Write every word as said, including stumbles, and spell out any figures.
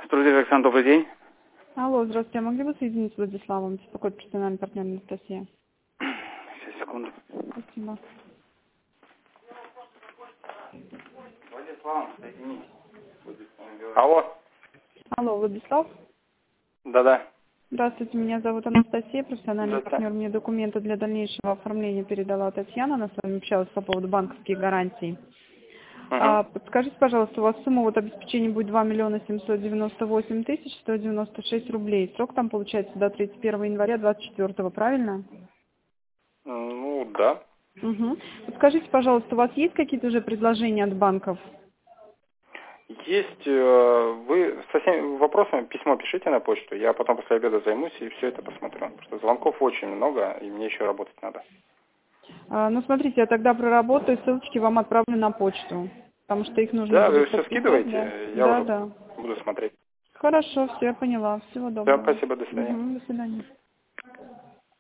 Струдер Александр, добрый день. Алло, здравствуйте. А могли бы соединить с Владиславом, беспокоит персональный партнер Анастасия? Сейчас, секунду. Спасибо. Владислав, соедини. Алло. Алло, Владислав? Да-да. Здравствуйте, меня зовут Анастасия, профессиональный Здравствуйте. партнер. Мне документы для дальнейшего оформления передала Татьяна. Она с вами общалась по поводу банковских гарантий. Угу. А, подскажите, пожалуйста, у вас сумма вот обеспечения будет два миллиона семьсот девяносто восемь тысяч сто девяносто шесть рублей. Срок там получается до тридцать первого января двадцать четвёртого, правильно? Ну, да. Угу. Подскажите, пожалуйста, у вас есть какие-то уже предложения от банков? Есть, э, вы со всеми вопросами письмо пишите на почту, я потом после обеда займусь и все это посмотрю. Потому что звонков очень много, и мне еще работать надо. А, ну, смотрите, я тогда проработаю, ссылочки вам отправлю на почту, потому что их нужно Да, вы будет все подписать, да. скидываете, я Да, уже да. буду смотреть. Хорошо, все, я поняла. Всего Все, доброго. спасибо, до свидания. Угу, до свидания.